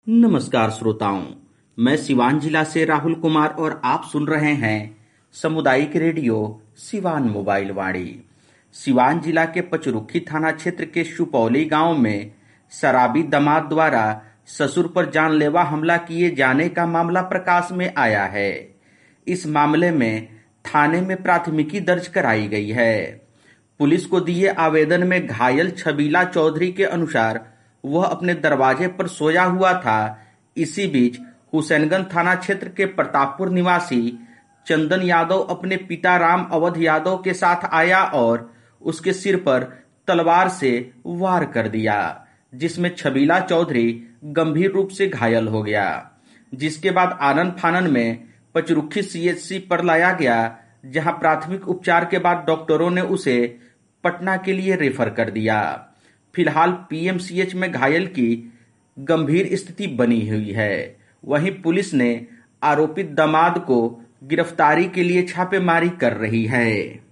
नमस्कार श्रोताओं, मैं सिवान जिला से राहुल कुमार और आप सुन रहे हैं सामुदायिक रेडियो सिवान मोबाइल वाणी। सिवान जिला के पचरुखी थाना क्षेत्र के सुपौली गांव में शराबी दामाद द्वारा ससुर पर जानलेवा हमला किए जाने का मामला प्रकाश में आया है। इस मामले में थाने में प्राथमिकी दर्ज कराई गई है। पुलिस को दिए आवेदन में घायल छबीला चौधरी के अनुसार वह अपने दरवाजे पर सोया हुआ था। इसी बीच हुसैनगंज थाना क्षेत्र के प्रतापपुर निवासी चंदन यादव अपने पिता राम अवध यादव के साथ आया और उसके सिर पर तलवार से वार कर दिया, जिसमें छबीला चौधरी गंभीर रूप से घायल हो गया। जिसके बाद आनन फानन में पचरुखी सीएचसी पर लाया गया, जहां प्राथमिक उपचार के बाद डॉक्टरों ने उसे पटना के लिए रेफर कर दिया। फिलहाल पीएमसीएच में घायल की गंभीर स्थिति बनी हुई है। वहीं पुलिस ने आरोपित दामाद को गिरफ्तारी के लिए छापेमारी कर रही है।